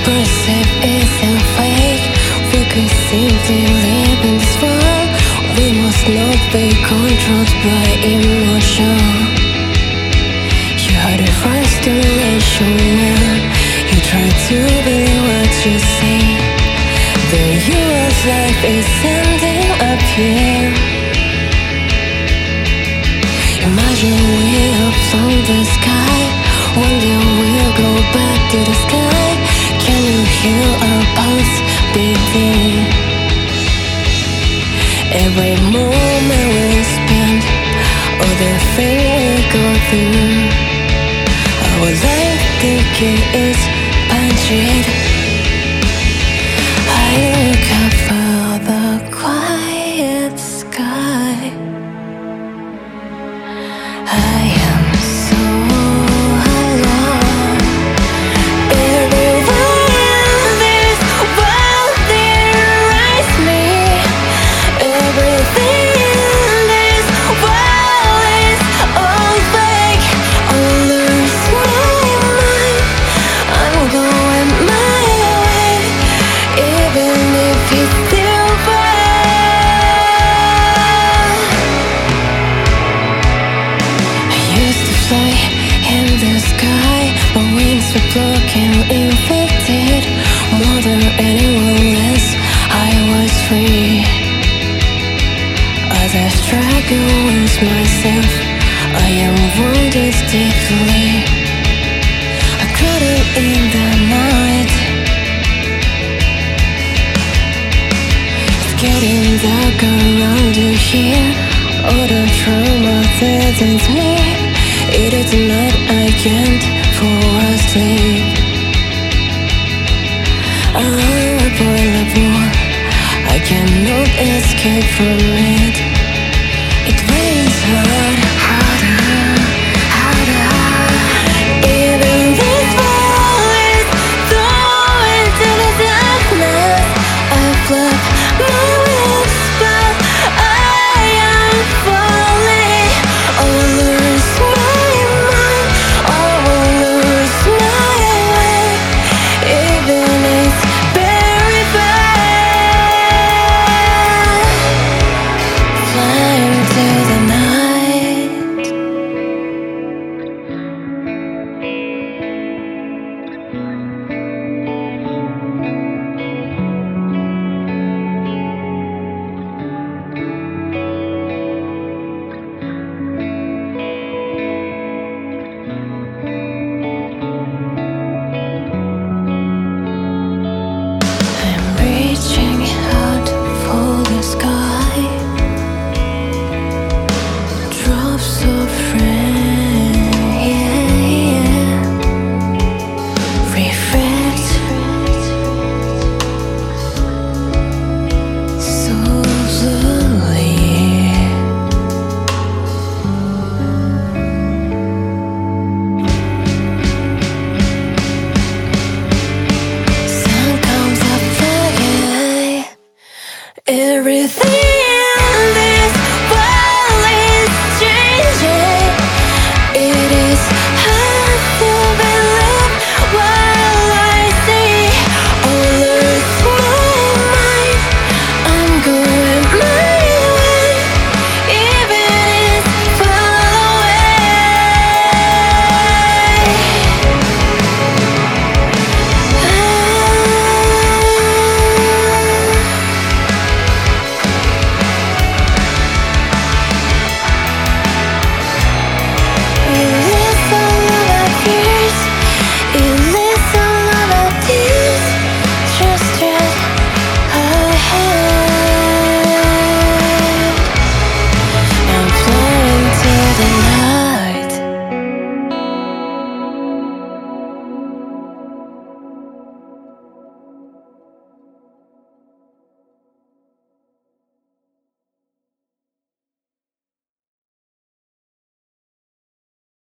perceive isn't fake. We could simply live in this world. We must not be controlled by emotion. You had a frustration when you try to believe what you see. The US life is ending up here. Imagine we up from the sky. One day we'll go back to the sky. Can you hear our pulse beating? Every moment we spend, all the things we go through. Our life thinking is punctured. I look up for the quiet sky. I am so alone. Everywhere in this world denies me. Everything in this world is all fake. I'll lose my mind. I'm going my way, even if it's still far. I used to fly in the sky. My wings were broken, infected. More than anyone else, I was free. As I struggle with myself, I am wounded deeply. I couldn't in the night. It's getting dark around you here. All the trauma threatens me. It is night, I can't fall asleep. I'm unavoidable, I cannot escape from it.